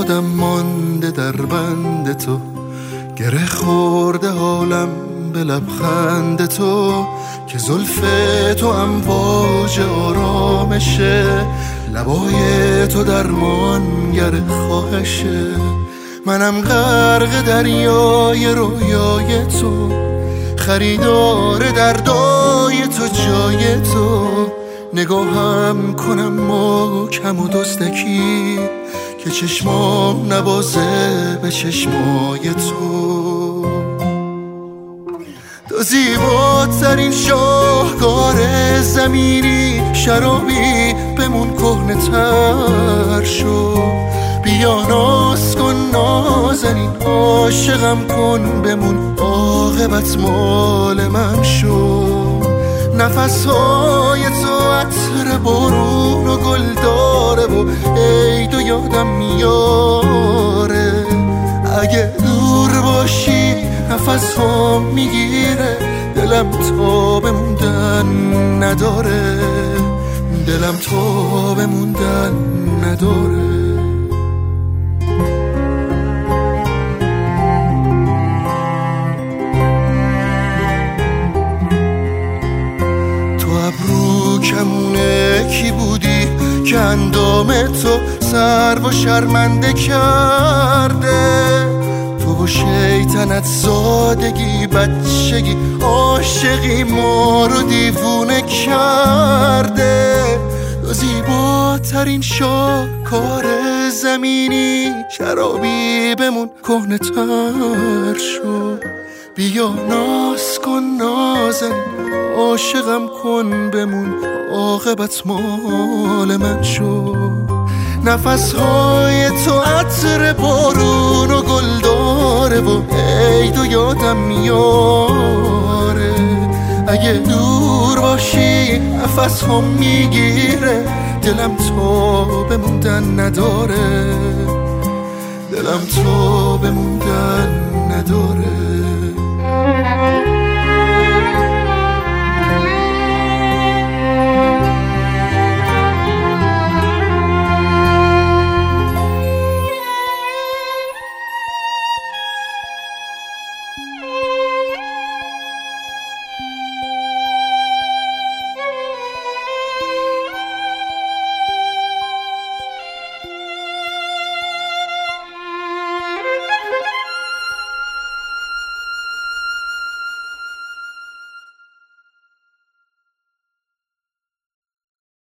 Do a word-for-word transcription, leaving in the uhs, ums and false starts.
خودم مانده در بند تو، گره خورده حالم به لبخند تو، که زلف تو امواج آرامشه، لبای تو درمانگر خواهشه. منم غرق دریای رویای تو، خریدار دردای تو جای تو، نگاهم کنم محکم و دزدکی، که چشمام نبازه به چشمای تو. تو زیباترین شاهکار زمینی، شرابی بمون کهنه تر شو، بیا ناز کن نازنین، عاشقم کن بمون، عاقبت مال من شو. نفسهای تو عطر بارون و گل داره و عید و یادم میاره، اگه دور باشی نفس هم میگیره، دلم تا بموندن نداره، دلم تا بموندن نداره. ابرو کمونه کی بودی که اندام تو سر و شرمنده کرده، تو و شیطنت سادگی بچگی عاشقی ما رو دیوونه کرده. تو زیباترین شاهکار زمینی، شرابی بمون کهنه تر شو، بیا ناز کن نازن، عاشقم کن بمون، عاقبت مال من شو. نفسهای تو عطر بارون و گل داره و عید و یادم میاره، اگه دور باشی نفس هم میگیره، دلم تا بموندن نداره، دلم تا بموندن نداره.